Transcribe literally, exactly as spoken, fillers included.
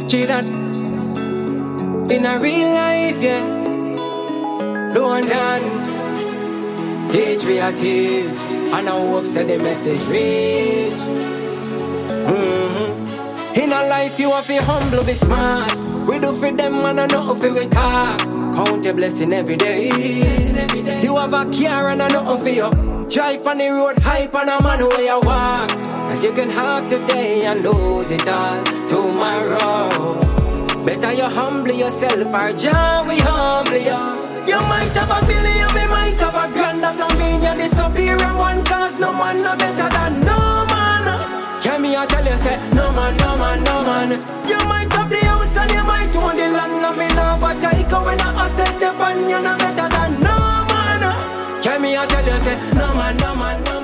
See that in a real life, yeah. London, teach we a teach, and I hope say the message reach. Mm-hmm. In a life you have to humble, be smart. We do for them and I know for we talk. Count your blessing every day. You have a car and I know for you. Drive on the road, hype on a man where you walk. Cause you can have today and lose it all tomorrow. Better you humble yourself, or Jah we humble you. You might have a billion, we might have a grand. That don't mean you're the superior one. Cause no man no better than no man. Can me I tell you say, no man, no man, no man. You might have the house and you might own the land. No me know but I go when I said the band. You're no better than no man. Can me I tell you say, no man, no man, no man.